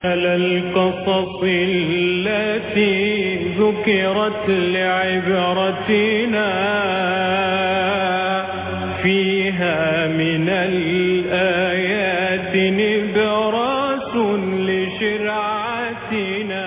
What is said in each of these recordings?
على القصص التي ذكرت لعبرتنا فيها من الآيات نبراس لشرعتنا.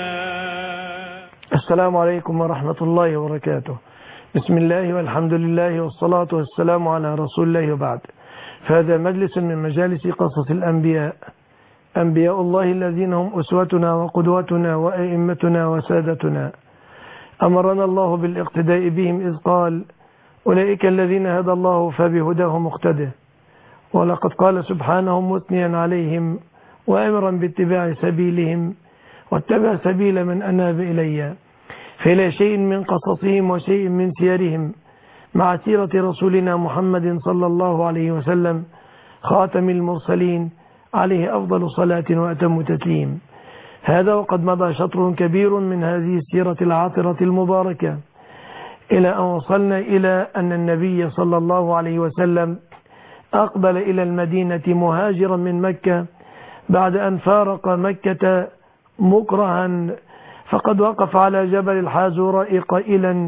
السلام عليكم ورحمة الله وبركاته. بسم الله والحمد لله والصلاة والسلام على رسول الله وبعد. فهذا مجلس من مجالس قصص الأنبياء، أنبياء الله الذين هم أسوتنا وقدوتنا وأئمتنا وسادتنا. أمرنا الله بالاقتداء بهم إذ قال: أولئك الذين هدى الله فبهداه مقتده. ولقد قال سبحانه مثنيا عليهم وأمرا باتباع سبيلهم واتبع سبيل من أناب إلي، فإلى شيء من قصصهم وشيء من سيرهم مع سيرة رسولنا محمد صلى الله عليه وسلم خاتم المرسلين عليه أفضل صلاة وأتم تسليم. هذا وقد مضى شطر كبير من هذه السيرة العاطرة المباركة إلى أن وصلنا إلى أن النبي صلى الله عليه وسلم أقبل إلى المدينة مهاجرا من مكة بعد أن فارق مكة مكرها، فقد وقف على جبل الحازوراء قائلا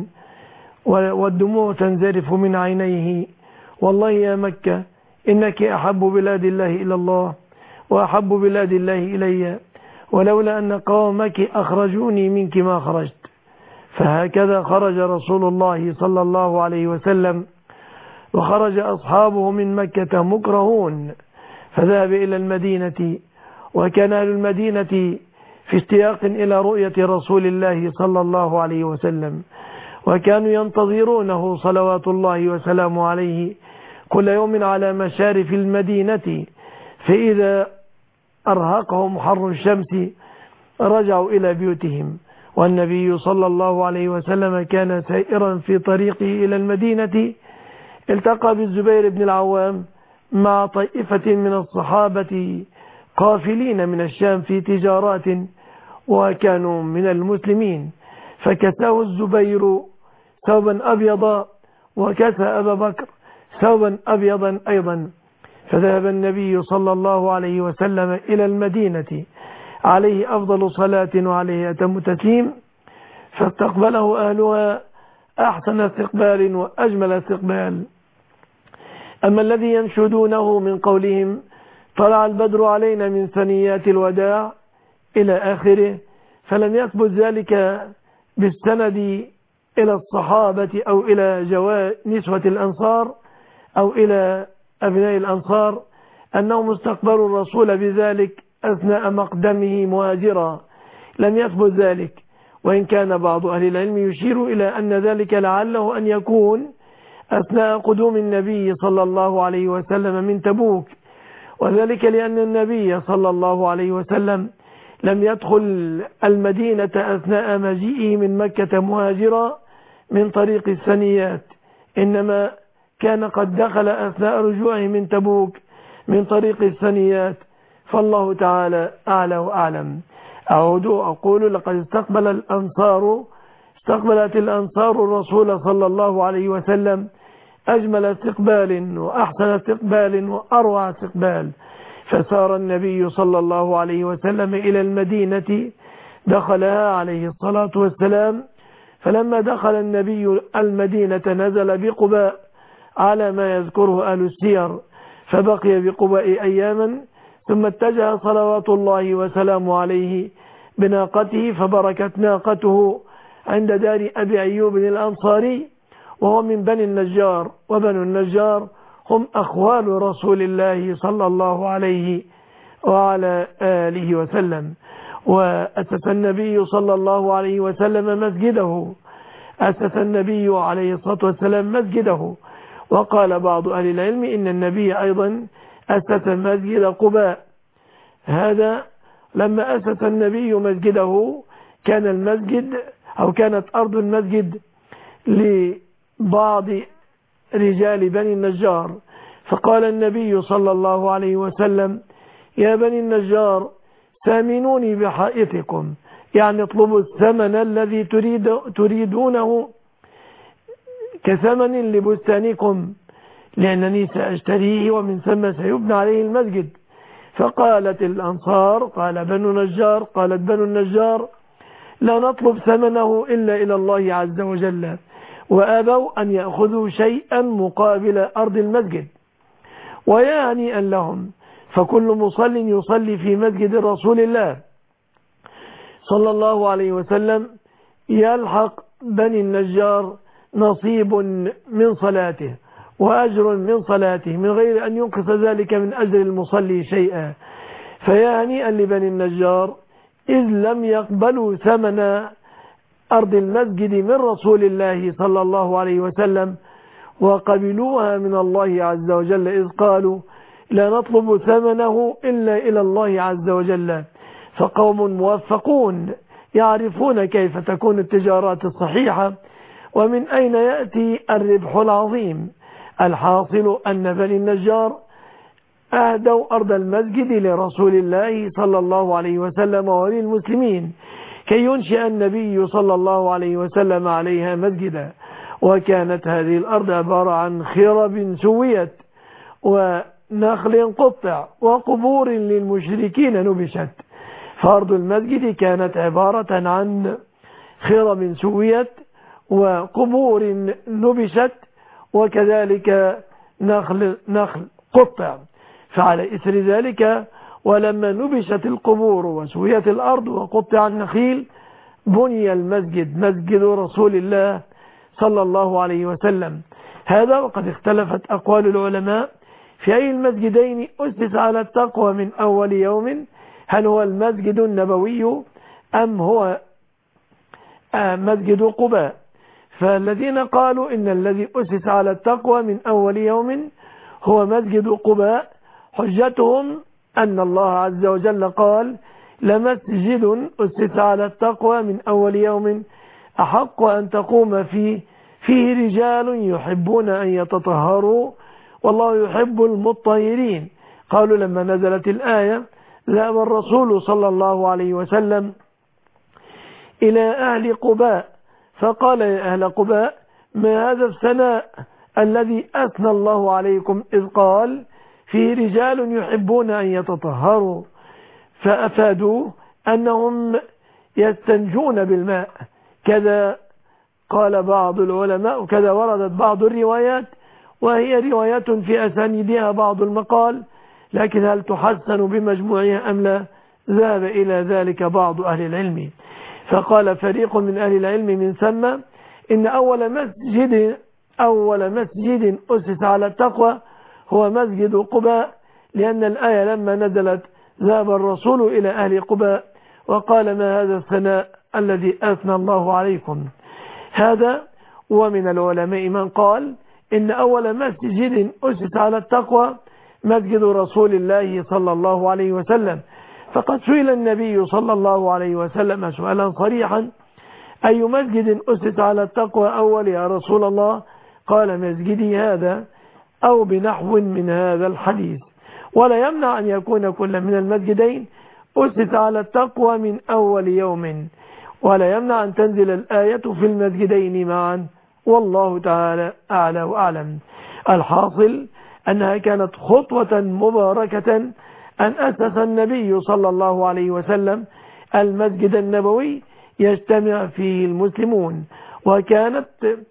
والدموع تنزرف من عينيه: والله يا مكة إنك أحب بلاد الله إلى الله وأحب بلاد الله إلي، ولولا أن قومك أخرجوني منك ما خرجت. فهكذا خرج رسول الله صلى الله عليه وسلم، وخرج أصحابه من مكة مكرهون، فذهب إلى المدينة، وكان أهل المدينة في اشتياق إلى رؤية رسول الله صلى الله عليه وسلم، وكانوا ينتظرونه صلوات الله وسلامه عليه كل يوم على مشارف المدينة. فإذا أرهقهم حر الشمس رجعوا إلى بيوتهم، والنبي صلى الله عليه وسلم كان سائرا في طريقه إلى المدينة، التقى بالزبير بن العوام مع طائفة من الصحابة قافلين من الشام في تجارات، وكانوا من المسلمين، فكساه الزبير ثوبا أبيضا وكسى أبا بكر ثوبا أبيضا أيضا. فذهب النبي صلى الله عليه وسلم إلى المدينة عليه أفضل صلاة وعليه أتم تسليم، فاستقبله أهلها أحسن استقبال وأجمل استقبال. أما الذي ينشدونه من قولهم: طلع البدر علينا من ثنيات الوداع إلى آخره، فلم يثبت ذلك بالسند إلى الصحابة أو إلى نسوة الأنصار أو إلى أبناء الأنصار أنهم استقبلوا الرسول بذلك أثناء مقدمه مهاجرا، لم يثبت ذلك، وإن كان بعض أهل العلم يشير إلى أن ذلك لعله أن يكون أثناء قدوم النبي صلى الله عليه وسلم من تبوك، وذلك لأن النبي صلى الله عليه وسلم لم يدخل المدينة أثناء مجيئه من مكة مهاجرا من طريق الثنيات، إنما كان قد دخل أثناء رجوعه من تبوك من طريق الثنيات، فالله تعالى أعلى وأعلم. أقول لقد استقبلت الأنصار الرسول صلى الله عليه وسلم أجمل استقبال وأحسن استقبال وأروع استقبال. فسار النبي صلى الله عليه وسلم إلى المدينة، دخلها عليه الصلاة والسلام، فلما دخل النبي المدينة نزل بقباء على ما يذكره أهل السير، فبقي بقباء أياما، ثم اتجه صلوات الله وسلامه عليه بناقته، فبركت ناقته عند دار أبي أيوب الأنصاري، وهو من بني النجار، وبنو النجار هم أخوال رسول الله صلى الله عليه وعلى آله وسلم. وأسس النبي صلى الله عليه وسلم مسجده، أسس النبي عليه الصلاة والسلام مسجده. وقال بعض أهل العلم إن النبي أيضا أسس مسجد قباء. هذا لما أسس النبي مسجده كان المسجد أو كانت أرض المسجد لبعض رجال بني النجار، فقال النبي صلى الله عليه وسلم: يا بني النجار ثامنوني بحائطكم، يعني اطلبوا الثمن الذي تريدونه كثمن لبستانكم، لأنني سأشتريه ومن ثم سيبنى عليه المسجد. فقالت الأنصار قالت بنو النجار لا نطلب ثمنه إلا إلى الله عز وجل، وأبوا أن يأخذوا شيئا مقابل أرض المسجد. ويا هنيئا لهم، فكل مصل يصلي في مسجد رسول الله صلى الله عليه وسلم يلحق بني النجار نصيب من صلاته وأجر من صلاته من غير أن ينقص ذلك من أجر المصلي شيئا. فيا هنيئا لبني النجار إذ لم يقبلوا ثمن أرض المسجد من رسول الله صلى الله عليه وسلم، وقبلوها من الله عز وجل إذ قالوا لا نطلب ثمنه إلا إلى الله عز وجل. فقوم موفقون يعرفون كيف تكون التجارات الصحيحة ومن أين يأتي الربح العظيم. الحاصل أن بني النجار أهدوا أرض المسجد لرسول الله صلى الله عليه وسلم وللمسلمين كي ينشئ النبي صلى الله عليه وسلم عليها مسجدا. وكانت هذه الأرض عبارة عن خرب سويت ونخل قطع وقبور للمشركين نبشت. فأرض المسجد كانت عبارة عن خرب سويت وقبور نبشت وكذلك نخل قطع. فعلى إثر ذلك ولما نبشت القبور وسويت الأرض وقطع النخيل بني المسجد، مسجد رسول الله صلى الله عليه وسلم. هذا وقد اختلفت أقوال العلماء في أي المسجدين أسس على التقوى من أول يوم، هل هو المسجد النبوي أم هو مسجد قباء. فالذين قالوا إن الذي أسس على التقوى من أول يوم هو مسجد قباء حجتهم أن الله عز وجل قال لمسجد أسس على التقوى من أول يوم أحق أن تقوم فيه رجال يحبون أن يتطهروا والله يحب المطهرين. قالوا لما نزلت الآية ذهب الرسول صلى الله عليه وسلم إلى أهل قباء فقال يا أهل قباء ما هذا الثناء الذي أثنى الله عليكم إذ قال فيه رجال يحبون أن يتطهروا، فأفادوا أنهم يستنجون بالماء. كذا قال بعض العلماء وكذا وردت بعض الروايات وهي روايات في أسانيدها بعض المقال، لكن هل تحسن بمجموعها أم لا؟ ذهب إلى ذلك بعض أهل العلم. فقال فريق من أهل العلم من ثم إن أول مسجد أسس على التقوى هو مسجد قباء، لأن الآية لما نزلت ذهب الرسول إلى أهل قباء وقال ما هذا الثناء الذي أثنى الله عليكم. هذا ومن العلماء من قال إن أول مسجد أسس على التقوى مسجد رسول الله صلى الله عليه وسلم. فقد سئل النبي صلى الله عليه وسلم سؤالا صريحا أي مسجد أسس على التقوى أول يا رسول الله؟ قال مسجدي هذا أو بنحو من هذا الحديث. ولا يمنع أن يكون كل من المسجدين أسس على التقوى من أول يوم، ولا يمنع أن تنزل الآية في المسجدين معا، والله تعالى أعلى وأعلم. الحاصل أنها كانت خطوة مباركة أن أسس النبي صلى الله عليه وسلم المسجد النبوي يجتمع فيه المسلمون، وكانت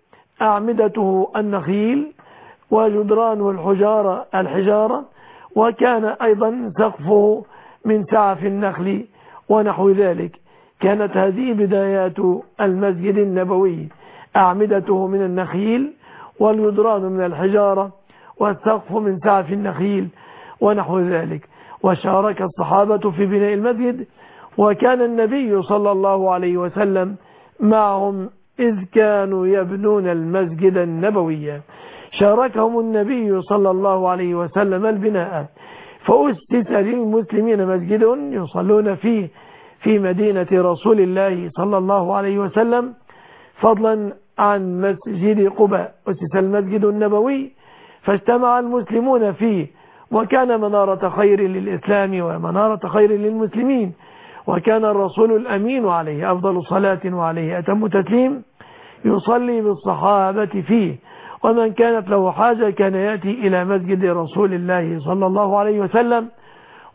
أعمدته النخيل وجدرانه الحجارة، وكان أيضا سقفه من سعف النخل ونحو ذلك. كانت هذه بدايات المسجد النبوي، أعمدته من النخيل والجدران من الحجارة والسقف من سعف النخيل ونحو ذلك. وشارك الصحابة في بناء المسجد، وكان النبي صلى الله عليه وسلم معهم إذ كانوا يبنون المسجد النبوي. شاركهم النبي صلى الله عليه وسلم البناء، فأسس للمسلمين مسجد يصلون فيه في مدينة رسول الله صلى الله عليه وسلم، فضلا عن مسجد قباء. أسس المسجد النبوي فاجتمع المسلمون فيه، وكان منارة خير للإسلام ومنارة خير للمسلمين. وكان الرسول الأمين عليه أفضل صلاة وعليه أتم تسليم يصلي بالصحابة فيه، ومن كانت له حاجة كان يأتي إلى مسجد رسول الله صلى الله عليه وسلم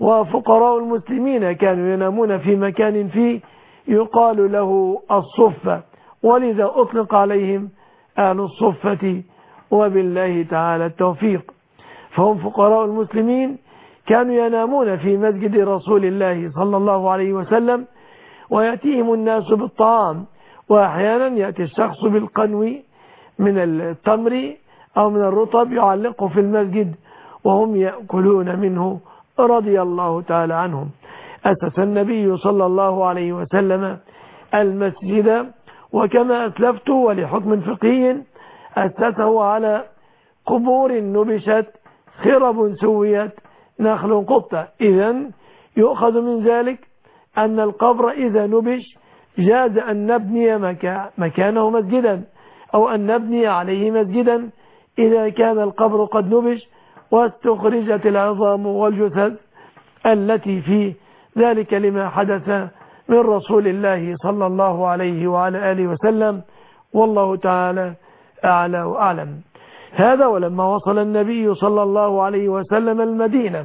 وفقراء المسلمين كانوا ينامون في مكان فيه يقال له الصفة، ولذا أطلق عليهم أهل الصفة، وبالله تعالى التوفيق. فهم فقراء المسلمين كانوا ينامون في مسجد رسول الله صلى الله عليه وسلم، ويأتيهم الناس بالطعام، وأحيانا يأتي الشخص بالقنو من التمر أو من الرطب يعلقه في المسجد وهم يأكلون منه رضي الله تعالى عنهم. أسس النبي صلى الله عليه وسلم المسجد، وكما أسلفت ولحكم فقهي أسسه على قبور نبشت، خرب سويت، نخل قطة. إذن يؤخذ من ذلك أن القبر إذا نبش جاز أن نبني مكانه مسجدا، أو أن نبني عليه مسجدا إذا كان القبر قد نبش واستخرجت العظام والجثث التي فيه، ذلك لما حدث من رسول الله صلى الله عليه وعلى آله وسلم، والله تعالى أعلى وأعلم. هذا ولما وصل النبي صلى الله عليه وسلم المدينة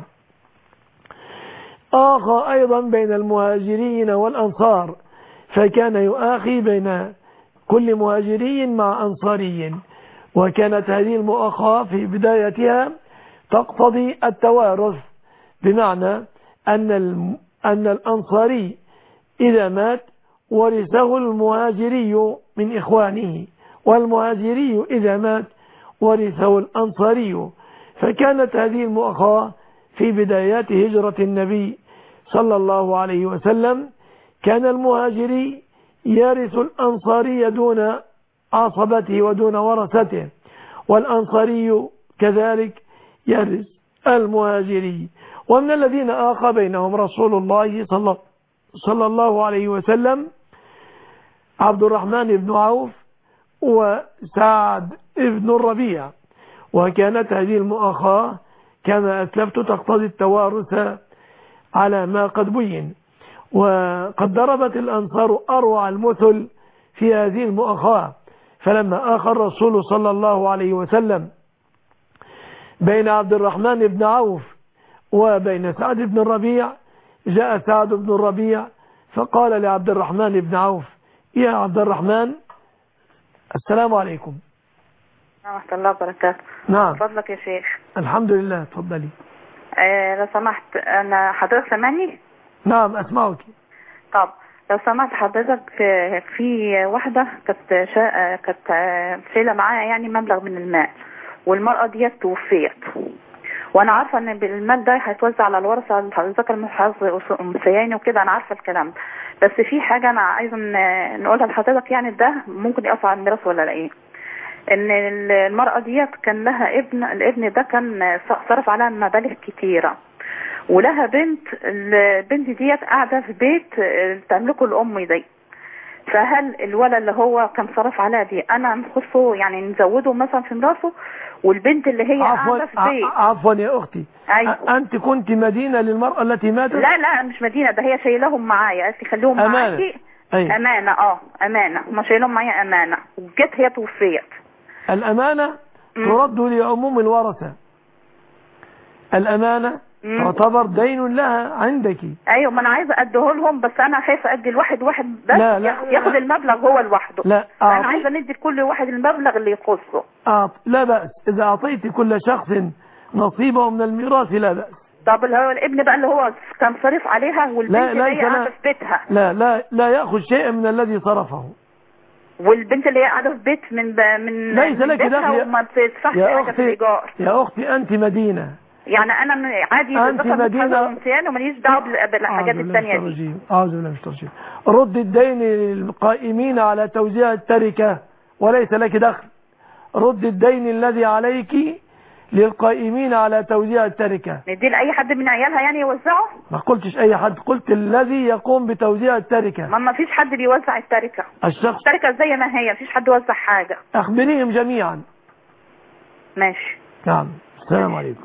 آخى أيضا بين المهاجرين والأنصار، فكان يؤاخي بين كل مهاجري مع أنصاري، وكانت هذه المؤاخاة في بدايتها تقتضي التوارث، بمعنى أن الأنصاري إذا مات ورثه المهاجري من إخوانه، والمهاجري إذا مات ورثه الأنصاري. فكانت هذه المؤاخاة في بدايات هجرة النبي صلى الله عليه وسلم، كان المهاجري يرث الأنصاري دون عصبته ودون ورثته، والأنصاري كذلك يرث المهاجري. ومن الذين آخى بينهم رسول الله صلى الله عليه وسلم عبد الرحمن بن عوف وسعد بن الربيع، وكانت هذه المؤاخاة كما أسلفت تقتضي التوارث على ما قد بين، وقد ضربت الأنصار أروع المثل في هذه المؤاخاة. فلما آخى الرسول صلى الله عليه وسلم بين عبد الرحمن بن عوف وبين سعد بن الربيع، جاء سعد بن الربيع فقال لعبد الرحمن بن عوف: يا عبد الرحمن، السلام عليكم. ورحمة الله وبركاته. نعم. فضلك يا شيخ. الحمد لله، تفضلي. لو سمحت، أنا حضرتك سامعني؟ نعم أسمعك. طب لو سمحت حضرتك، في واحدة كانت شايلة معايا يعني مبلغ من المال، والمرأة دي توفيت، وانا عارفه ان المال ده هيتوزع على الورثه، حضرتك المحافظ والسياني وكده، انا عارفه الكلام ده. بس في حاجه انا عايزه نقولها لحضرتك، يعني ده ممكن يقطع الميراث ولا لا؟ ايه ان المرأة ديت كان لها ابن، الابن ده كان صرف عليها مبالغ كتيرة، ولها بنت، البنت ديت قاعدة في بيت تملكه الأم دي. فهل الولد اللي هو كان صرف عليها دي انا نخصه يعني نزوده مثلا في ميراثه، والبنت اللي هي قاعدة في بيت؟ عفوا يا أختي. أيوة. أنت كنت مدينة للمرأة التي ماتت؟ لا مش مدينة، ده هي شايلهم معايا، قالت لي خليهم معاكي. أيوة. أمانة. أمانة، هم شايلهم معايا أمانة، وجت هي توفيت. الأمانة ترد لعموم الورثة، الأمانة تعتبر دين لها عندك. ايوه، ما انا عايزه اديه لهم، بس انا خايفه ادي الواحد بس لا ياخد المبلغ هو لوحده. لا، انا عايزه ندي لكل واحد المبلغ اللي يخصه. لا بأس اذا اعطيت كل شخص نصيبه من الميراث، لا بأس. طب اللي هو الابن بقى اللي هو كان صرف عليها، والبنت اللي هي قاعده في بيتها، لا ياخذ شيئا من الذي صرفه. والبنت اللي هي قاعده في بيت من ليس لك دخل، وما بتدفعش حاجه في الايجار. يا اختي انت مدينه، يعني انا عادي أنت مدينة وماليش دعوه بالحاجات الثانيه دي. أعوذ بالله من الشيطان. رد الدين للقائمين على توزيع التركة، وليس لك دخل. رد الدين الذي عليك للقائمين على توزيع التركة. ندي لأي حد من عيالها يعني يوزعه؟ ما قلتش أي حد، قلت الذي يقوم بتوزيع التركة. ما فيش حد بيوزع التركة. التركة زي ما هي، فيش حد يوزع حاجة. أخبريهم جميعا. ماشي. نعم. السلام عليكم.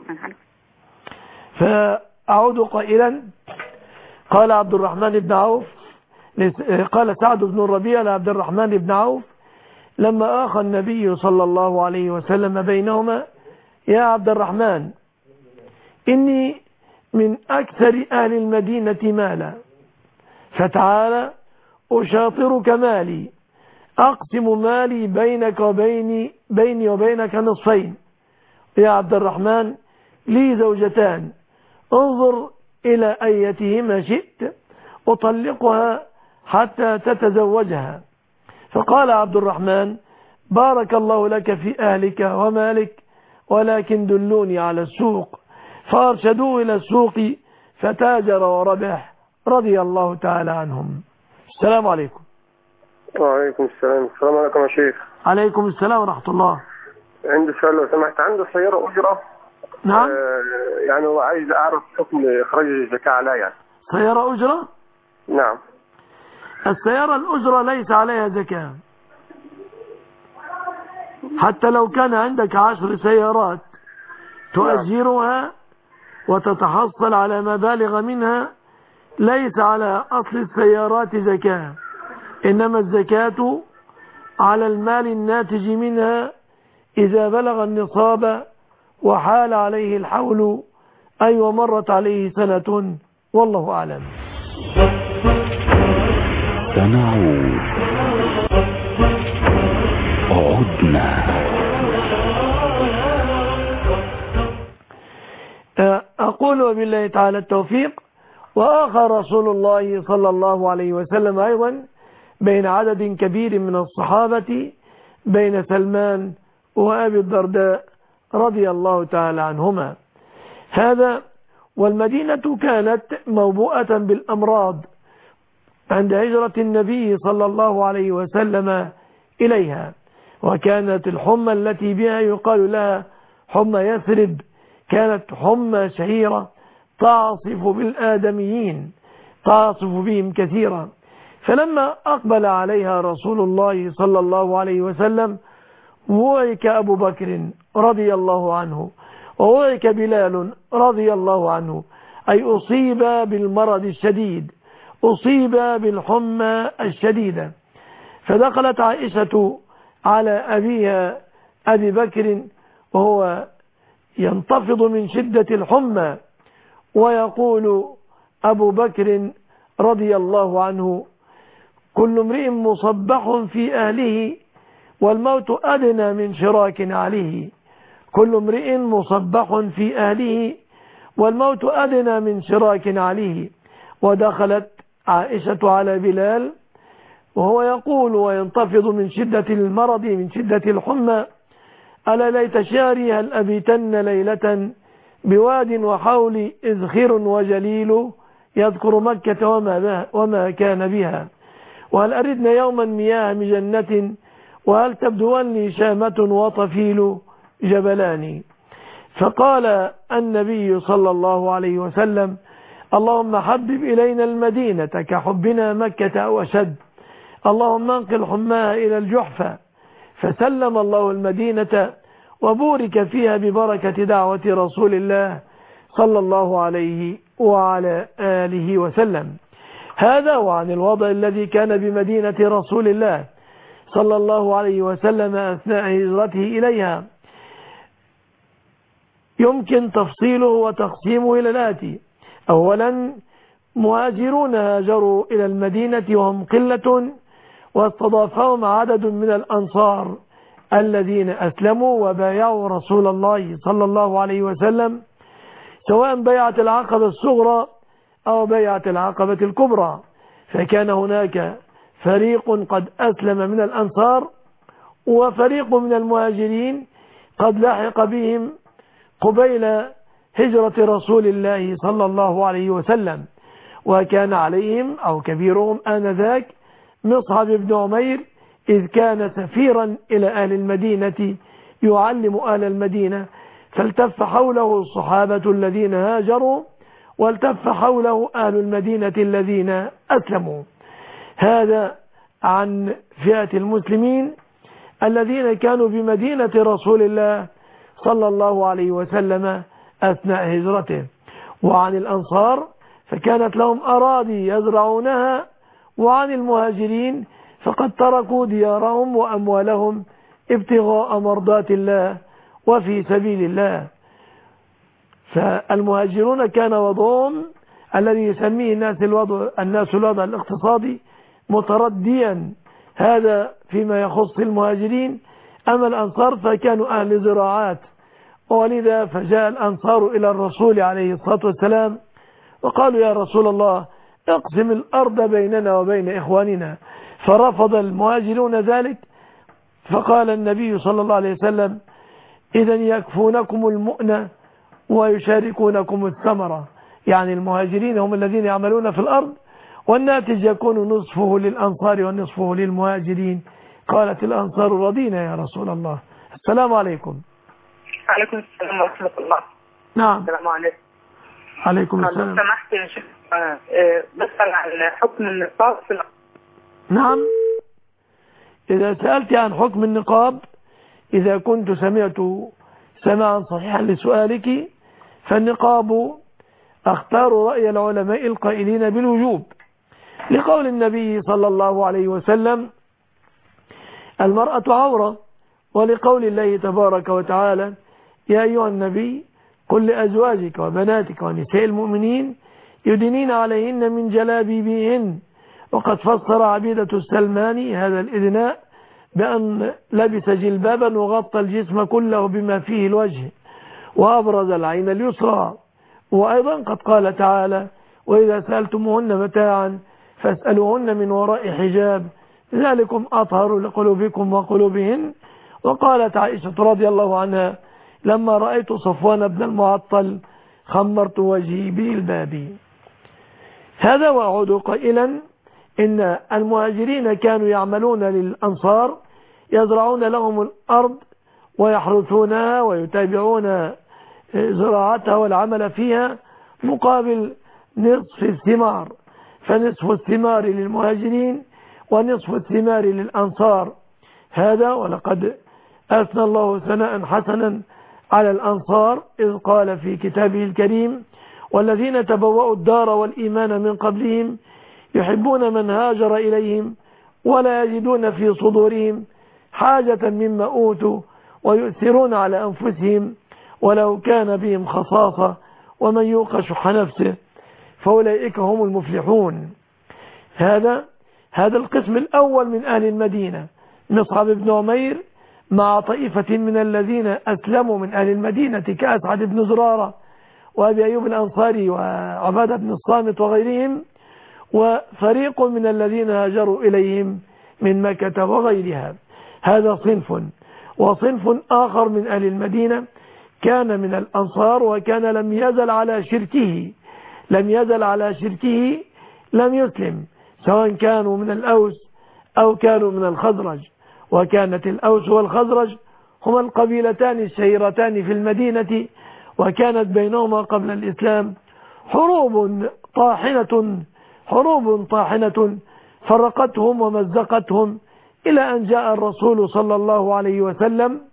فأعود قائلا: قال عبد الرحمن بن عوف، قال سعد بن الربيع لعبد الرحمن بن عوف لما آخى النبي صلى الله عليه وسلم بينهما: يا عبد الرحمن، إني من أكثر أهل المدينة مالا، فتعالى أشاطرك مالي، أقسم مالي بيني وبينك نصفين. يا عبد الرحمن لي زوجتان، انظر إلى أيتهما شئت أطلقها حتى تتزوجها. فقال عبد الرحمن: بارك الله لك في أهلك ومالك، ولكن دلوني على السوق. فأرشدوه إلى السوق فتاجر وربح رضي الله تعالى عنهم. السلام عليكم. وعليكم السلام. السلام عليكم يا شيخ. عليكم السلام ورحمة الله. عندي سؤال لو سمحت. عنده سيارة أجرة. نعم. يعني هو عايز أعرف حكم إخراج الزكاة عليها يعني. سيارة أجرة؟ نعم. السيارة الأجرة ليس عليها زكاة، حتى لو كان عندك 10 سيارات تؤجرها وتتحصل على مبالغ منها، ليس على أصل السيارات زكاة، إنما الزكاة على المال الناتج منها إذا بلغ النصاب وحال عليه الحول، أي ومرت عليه سنة، والله أعلم. سنعود. عدنا. أقول وبالله تعالى التوفيق. وآخى رسول الله صلى الله عليه وسلم أيضا بين عدد كبير من الصحابة، بين سلمان وأبي الدرداء رضي الله تعالى عنهما. هذا والمدينة كانت موبوءة بالأمراض عند هجرة النبي صلى الله عليه وسلم إليها، وكانت الحمى التي بها يقال لها حمى يثرب، كانت حمى شهيرة تعصف بالآدميين، تعصف بهم كثيرا. فلما أقبل عليها رسول الله صلى الله عليه وسلم وعك أبو بكر رضي الله عنه ووعك بلال رضي الله عنه، أي أصيب بالمرض الشديد، أصيب بالحمى الشديدة. فدخلت عائشة على أبيها أبي بكر وهو ينتفض من شدة الحمى، ويقول أبو بكر رضي الله عنه: كل امرئ مصبح في أهله والموت أدنى من شراك عليه. كل امرئ مصبح في أهله والموت أدنى من شراك عليه. ودخلت عائشة على بلال وهو يقول وينتفض من شدة المرض، من شدة الحمى: ألا ليت شعري هل أبيتن ليلة بواد وحول إذخر وجليل يذكر مكة وما كان بها، وهل أردن يوما مياه مجنة، وهل تبدون لي شامة وطفيل جبلان. فقال النبي صلى الله عليه وسلم: اللهم حبب إلينا المدينة كحبنا مكة أو أشد، اللهم انقل حماها إلى الجحفة. فسلم الله المدينة وبورك فيها ببركة دعوة رسول الله صلى الله عليه وعلى آله وسلم. هذا وعن الوضع الذي كان بمدينة رسول الله صلى الله عليه وسلم أثناء هجرته إليها، يمكن تفصيله وتقسيمه إلى الآتي: أولا، مهاجرون هاجروا إلى المدينة وهم قلة، واستضافهم عدد من الأنصار الذين أسلموا وبايعوا رسول الله صلى الله عليه وسلم، سواء بيعة العقبة الصغرى أو بيعة العقبة الكبرى. فكان هناك فريق قد أسلم من الأنصار وفريق من المهاجرين قد لحق بهم قبيل هجرة رسول الله صلى الله عليه وسلم، وكان عليهم أو كبيرهم آنذاك مصعب بن عمير، إذ كان سفيرا إلى أهل المدينة يعلم أهل المدينة، فالتف حوله الصحابة الذين هاجروا والتف حوله أهل المدينة الذين أسلموا. هذا عن فئة المسلمين الذين كانوا بمدينة رسول الله صلى الله عليه وسلم أثناء هجرته. وعن الأنصار فكانت لهم أراضي يزرعونها، وعن المهاجرين فقد تركوا ديارهم وأموالهم ابتغاء مرضات الله وفي سبيل الله. فالمهاجرون كان وضعهم الذي يسميه الناس الوضع الاقتصادي مترديا، هذا فيما يخص المهاجرين. أما الأنصار فكانوا أهل زراعات، ولذا فجاء الأنصار إلى الرسول عليه الصلاة والسلام وقالوا يا رسول الله اقسم الأرض بيننا وبين إخواننا، فرفض المهاجرون ذلك، فقال النبي صلى الله عليه وسلم إذا يكفونكم المؤنة ويشاركونكم الثمرة، يعني المهاجرين هم الذين يعملون في الأرض، والناتج يكون نصفه للأنصار ونصفه للمهاجرين. قالت الأنصار رضينا يا رسول الله. السلام عليكم. عليكم السلام ورحمة الله. نعم. السلام عليكم. عليكم السلام. لو سمحت يا شيخ بسأل عن حكم النقاب في نعم، إذا سألت عن حكم النقاب، إذا كنت سمعت سماعا صحيحا لسؤالك، فالنقاب اختار رأي العلماء القائلين بالوجوب لقول النبي صلى الله عليه وسلم المرأة عورة، ولقول الله تبارك وتعالى يا أيها النبي قل لأزواجك وبناتك ونساء المؤمنين يدنين عليهن من جلابيبهن. وقد فسر عبيدة السلماني هذا الإدناء بأن لبس جلبابا وغطى الجسم كله بما فيه الوجه وأبرز العين اليسرى. وأيضا قد قال تعالى وإذا سألتموهن متاعا فاسألوهن من وراء حجاب ذلكم أطهر لقلوبكم وقلوبهن. وقالت عائشة رضي الله عنها لما رأيت صفوان بن المعطل خمرت وجهي بالباب. هذا وأعود قائلا إن المهاجرين كانوا يعملون للأنصار، يزرعون لهم الأرض ويحرثونها ويتابعون زراعتها والعمل فيها مقابل نصف الثمار، فنصف الثمار للمهاجرين ونصف الثمار للأنصار. هذا ولقد أثنى الله ثناء حسنا على الأنصار إذ قال في كتابه الكريم والذين تبوأوا الدار والإيمان من قبلهم يحبون من هاجر إليهم ولا يجدون في صدورهم حاجة مما أوتوا ويؤثرون على أنفسهم ولو كان بهم خصاصة ومن يوق شح نفسه فأولئك هم المفلحون. هذا القسم الأول من أهل المدينة، مصعب بن عمير مع طائفة من الذين أسلموا من أهل المدينة كأسعد بن زرارة وأبي أيوب الأنصاري وعبادة بن الصامت وغيرهم، وفريق من الذين هاجروا إليهم من مكة وغيرها. هذا صنف. وصنف آخر من أهل المدينة كان من الأنصار وكان لم يزل على شركه لم يسلم، سواء كانوا من الأوس أو كانوا من الخزرج. وكانت الأوس والخزرج هما القبيلتان الشهيرتان في المدينة، وكانت بينهما قبل الإسلام حروب طاحنة فرقتهم ومزقتهم إلى أن جاء الرسول صلى الله عليه وسلم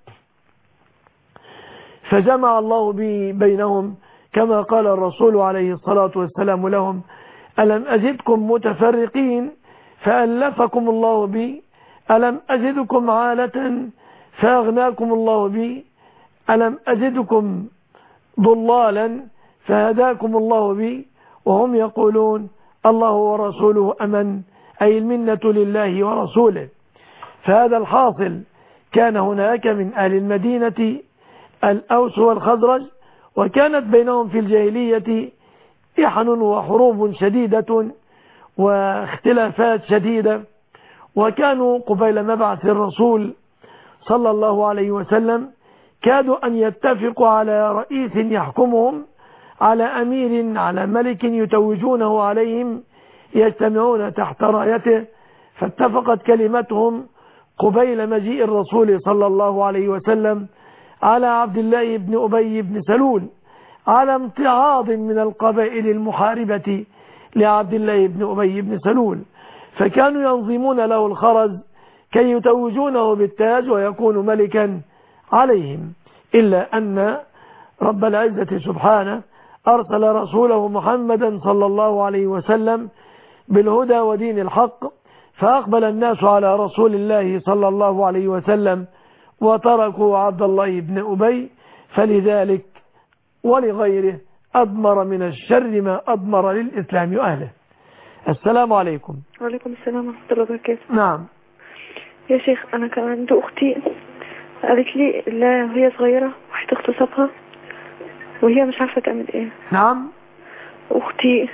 فجمع الله بينهم كما قال الرسول عليه الصلاة والسلام لهم ألم أزدكم متفرقين فألفكم الله بي، ألم أزدكم عالة فأغناكم الله بي، ألم أزدكم ضلالا فهداكم الله بي. وهم يقولون الله ورسوله أمن، أي المنة لله ورسوله. فهذا الحاصل. كان هناك من أهل المدينة الأوس والخزرج، وكانت بينهم في الجاهلية إحن وحروب شديدة واختلافات شديدة، وكانوا قبيل مبعث الرسول صلى الله عليه وسلم كادوا أن يتفقوا على رئيس يحكمهم، على أمير، على ملك يتوجونه عليهم، يجتمعون تحت رايته. فاتفقت كلمتهم قبيل مجيء الرسول صلى الله عليه وسلم على عبد الله بن أبي بن سلول، على امتعاض من القبائل المحاربة لعبد الله بن أبي بن سلول، فكانوا ينظمون له الخرز كي يتوجونه بالتاج ويكون ملكا عليهم. إلا أن رب العزة سبحانه أرسل رسوله محمدا صلى الله عليه وسلم بالهدى ودين الحق، فأقبل الناس على رسول الله صلى الله عليه وسلم وتركوا عبد الله بن أبي. فلذلك ولغيره أضمر من الشر ما أضمر للإسلام وأهله. السلام عليكم. وعليكم السلام ورحمة الله وبركاته. نعم يا شيخ، أنا كان عندي أختي قالت لي لا وهي صغيرة واحد اغتصبها وهي مش عارفة تعمل إيه. نعم أختي.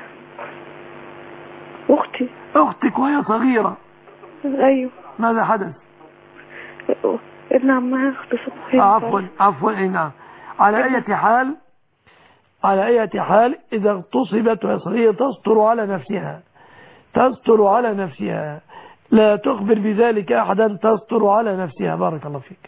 أختك وهي صغيرة؟ أيوه. ماذا حدث؟ ابن عمها اغتصبها. عفوا أي نعم. على أي حال إذا اغتصبت وهي صغيرة تستر على نفسها لا تخبر بذلك أحدا، تستر على نفسها. بارك الله فيك.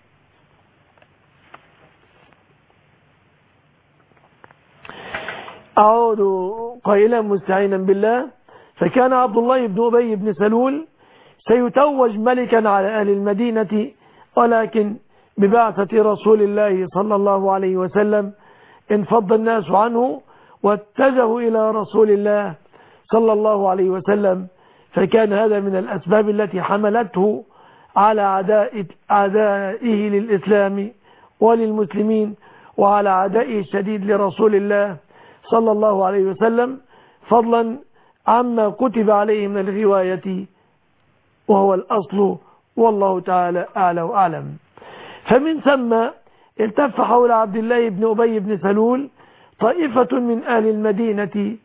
أعود قائلا مستعينا بالله: فكان عبد الله بن أبي بن سلول سيتوج ملكا على أهل المدينة، ولكن ببعثة رسول الله صلى الله عليه وسلم انفض الناس عنه واتجهوا إلى رسول الله صلى الله عليه وسلم، فكان هذا من الأسباب التي حملته على عدائه للإسلام وللمسلمين، وعلى عدائه الشديد لرسول الله صلى الله عليه وسلم، فضلا عما كتب عليه من الغواية وهو الأصل، والله تعالى أعلى وأعلم. فمن ثم التف حول عبد الله بن أبي بن سلول طائفة من أهل المدينة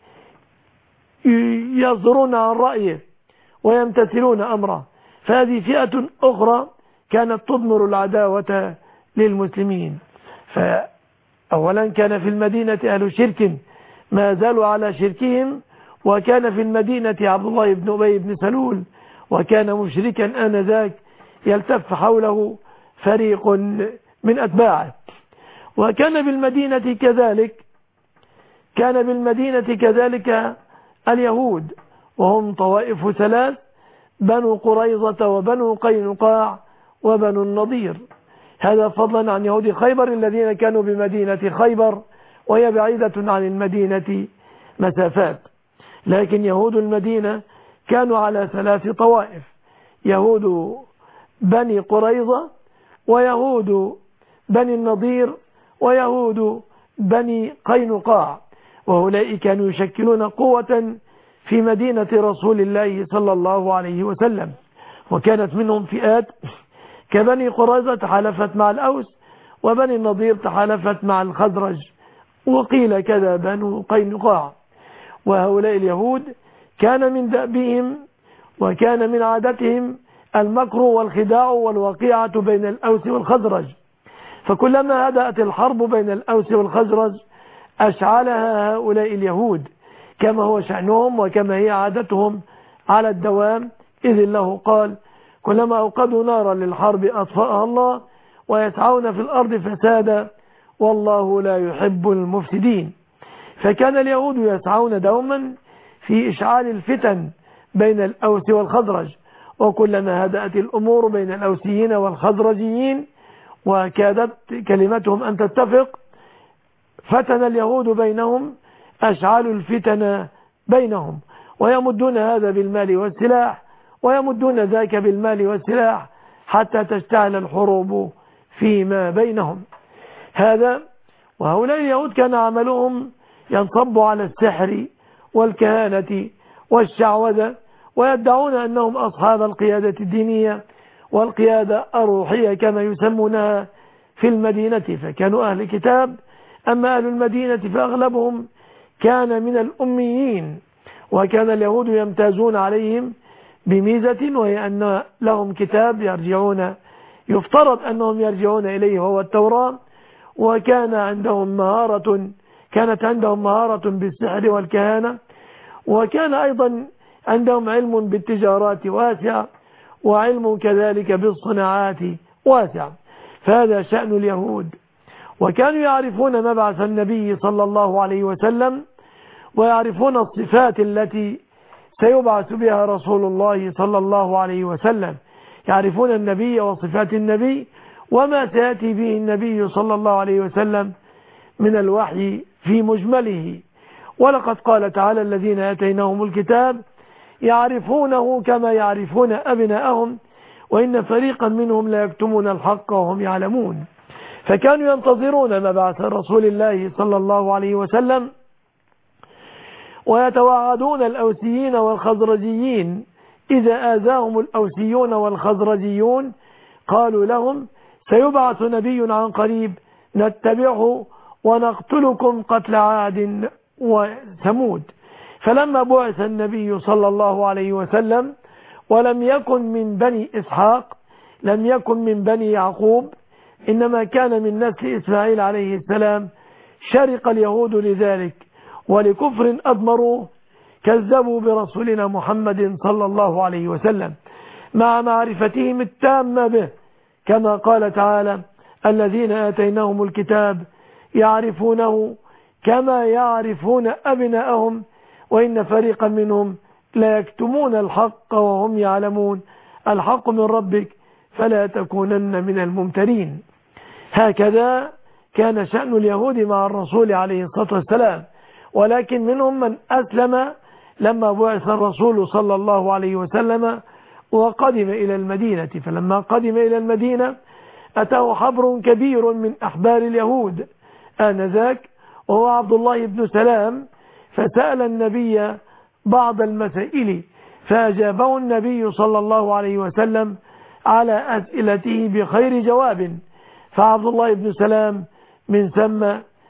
يصدرون عن رأيه ويمتثلون أمره، فهذه فئة أخرى كانت تضمر العداوة للمسلمين. فأولا كان في المدينة أهل شرك ما زالوا على شركهم، وكان في المدينة عبد الله بن أبي بن سلول وكان مشركا آنذاك يلتف حوله فريق من أتباعه. وكان بالمدينة كذلك اليهود، وهم طوائف ثلاث: بنو قريظة وبنو قينقاع وبنو النضير. هذا فضلا عن يهود خيبر الذين كانوا بمدينة خيبر، وهي بعيدة عن المدينة مسافات. لكن يهود المدينة كانوا على ثلاث طوائف: يهود بني قريظة، ويهود بني النضير، ويهود بني قينقاع. وهؤلاء كانوا يشكلون قوة في مدينة رسول الله صلى الله عليه وسلم. وكانت منهم فئات كبني قريظة تحالفت مع الأوس، وبني النضير تحالفت مع الخزرج، وقيل كذا بنو قينقاع. وهؤلاء اليهود كان من دأبهم وكان من عادتهم المكر والخداع والوقيعة بين الأوس والخزرج، فكلما هدأت الحرب بين الأوس والخزرج أشعلها هؤلاء اليهود، كما هو شأنهم وكما هي عادتهم على الدوام، إذ الله قال: كلما أوقدوا نارا للحرب أطفأها الله ويسعون في الأرض فسادا والله لا يحب المفسدين. فكان اليهود يسعون دوما في إشعال الفتن بين الأوس والخزرج، وكلما هدأت الأمور بين الأوسيين والخزرجيين وكادت كلمتهم أن تتفق فتن اليهود بينهم، أشعلوا الفتن بينهم، ويمدون هذا بالمال والسلاح ويمدون ذاك بالمال والسلاح حتى تشتعل الحروب فيما بينهم. هذا وهؤلاء اليهود كان عملهم ينصب على السحر والكهانة والشعوذة، ويدعون أنهم أصحاب القيادة الدينية والقيادة الروحية كما يسمونها في المدينة، فكانوا أهل كتاب. أما أهل المدينة فأغلبهم كان من الأميين، وكان اليهود يمتازون عليهم بميزة، وهي أن لهم كتاب يفترض أنهم يرجعون إليه وهو التوراة، وكانت عندهم مهارة بالسحر والكهانة، وكان أيضا عندهم علم بالتجارات واسع، وعلم كذلك بالصناعات واسع. فهذا شأن اليهود. وكانوا يعرفون مبعث النبي صلى الله عليه وسلم، ويعرفون الصفات التي سيبعث بها رسول الله صلى الله عليه وسلم، يعرفون النبي وصفات النبي وما سيأتي به النبي صلى الله عليه وسلم من الوحي في مجمله. ولقد قال تعالى: الذين آتيناهم الكتاب يعرفونه كما يعرفون أبناءهم وإن فريقا منهم لا يكتمون الحق وهم يعلمون. فكانوا ينتظرون مبعث رسول الله صلى الله عليه وسلم، ويتوعدون الأوسيين والخزرجيين إذا آذاهم الأوسيون والخزرجيون قالوا لهم سيبعث نبي عن قريب نتبعه ونقتلكم قتل عاد وثمود. فلما بعث النبي صلى الله عليه وسلم ولم يكن من بني إسحاق، لم يكن من بني يعقوب، إنما كان من نسل إسماعيل عليه السلام، شرق اليهود لذلك ولكفر أضمروه كذبوا برسولنا محمد صلى الله عليه وسلم مع معرفتهم التامة به، كما قال تعالى الذين آتيناهم الكتاب يعرفونه كما يعرفون أبناءهم وإن فريقا منهم لا يكتمون الحق وهم يعلمون الحق من ربك فلا تكونن من الممترين. هكذا كان شأن اليهود مع الرسول عليه الصلاة والسلام، ولكن منهم من أسلم لما بعث الرسول صلى الله عليه وسلم وقدم إلى المدينة. فلما قدم إلى المدينة أتاه حبر كبير من أحبار اليهود آنذاك وهو عبد الله بن سلام، فسأل النبي بعض المسائل فأجابه النبي صلى الله عليه وسلم على أسئلته بخير جواب، فعبد الله بن سلام من ثم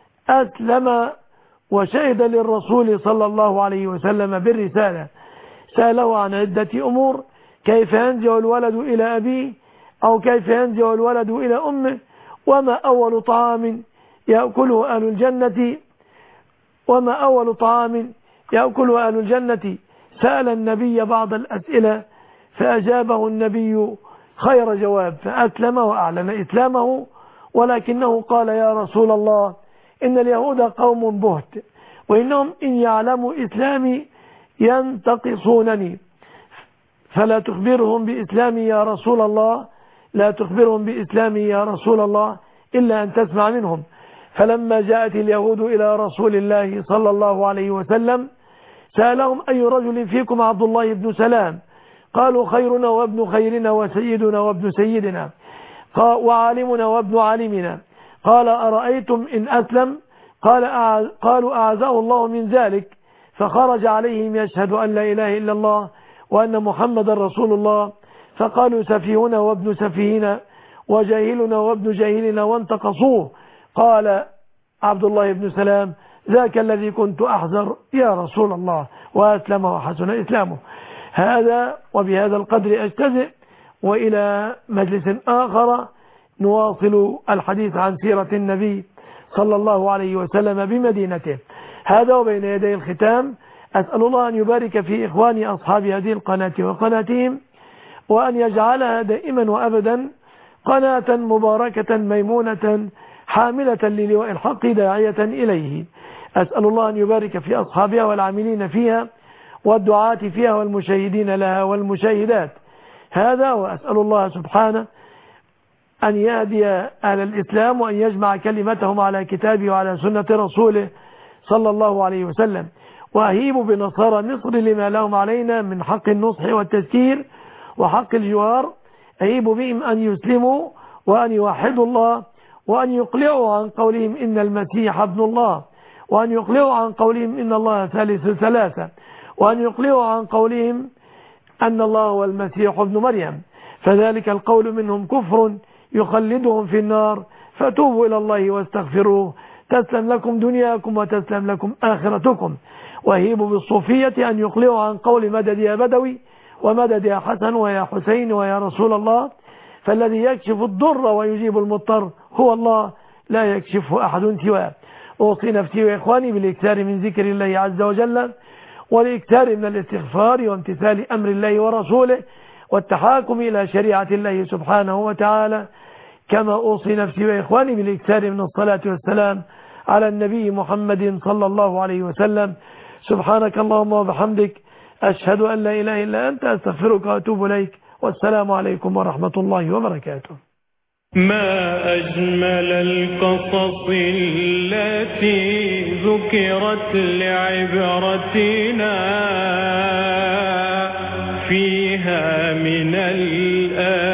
أسلم وشهد للرسول صلى الله عليه وسلم بالرسالة. سأله عن عدة أمور: كيف ينزع الولد إلى أبيه، أو كيف ينزع الولد إلى أمه، وما أول طعام يأكله أهل الجنة، وما أول طعام يأكله أهل الجنة. سأل النبي بعض الأسئلة فأجابه النبي خير جواب، فأسلم وأعلن إسلامه، ولكنه قال: يا رسول الله، إن اليهود قوم بهت، وإنهم إن يعلموا إسلامي ينتقصونني، فلا تخبرهم بإسلامي يا رسول الله، لا تخبرهم بإسلامي يا رسول الله إلا أن تسمع منهم. فلما جاءت اليهود إلى رسول الله صلى الله عليه وسلم سألهم: أي رجل فيكم عبد الله بن سلام؟ قالوا: خيرنا وابن خيرنا وسيدنا وابن سيدنا وعالمنا وابن عالمنا. قال: أرأيتم إن أسلم؟ قالوا: أعزه الله من ذلك. فخرج عليهم يشهد أن لا إله إلا الله وأن محمد رسول الله. فقالوا: سفيهنا وابن سفيهنا وجاهلنا وابن جاهلنا، وانتقصوه. قال عبد الله بن سلام: ذاك الذي كنت أحذر يا رسول الله، وأسلم وحسن إسلامه. هذا وبهذا القدر أجتزئ، وإلى مجلس آخر نواصل الحديث عن سيرة النبي صلى الله عليه وسلم بمدينته. هذا وبين يدي الختام أسأل الله أن يبارك في إخواني أصحاب هذه القناة وقناتهم، وأن يجعلها دائما وأبدا قناة مباركة ميمونة حاملة للواء الحق داعية إليه. أسأل الله أن يبارك في أصحابها والعاملين فيها والدعاة فيها والمشاهدين لها والمشاهدات. هذا وأسأل الله سبحانه أن يهدي أهل الإسلام وأن يجمع كلمتهم على كتابه وعلى سنة رسوله صلى الله عليه وسلم. وأهيب بنصارى مصر لما لهم علينا من حق النصح والتذكير وحق الجوار. أهيب بهم أن يسلموا وأن يوحدوا الله، وأن يقلعوا عن قولهم إن المسيح ابن الله، وأن يقلعوا عن قولهم إن الله ثالث ثلاثة، وأن يقلعوا عن قولهم أن الله هو المسيح ابن مريم، فذلك القول منهم كفر يخلدهم في النار، فتوبوا إلى الله واستغفروه تسلم لكم دنياكم وتسلم لكم آخرتكم. وهيبوا بالصوفية أن يقلعوا عن قول مدد يا بدوي ومدد يا حسن ويا حسين ويا رسول الله، فالذي يكشف الضر ويجيب المضطر هو الله، لا يكشفه أحد سواه. أوصي نفسي وإخواني بالإكثار من ذكر الله عز وجل، والإكثار من الاستغفار وامتثال أمر الله ورسوله، والتحاكم إلى شريعة الله سبحانه وتعالى. كما أوصي نفسي وإخواني بالإكثار من الصلاة والسلام على النبي محمد صلى الله عليه وسلم. سبحانك اللهم وبحمدك، أشهد أن لا إله إلا أنت، أستغفرك وأتوب إليك، والسلام عليكم ورحمة الله وبركاته. ما أجمل القصص التي ذكرت لعبرتنا، فيها من الآيات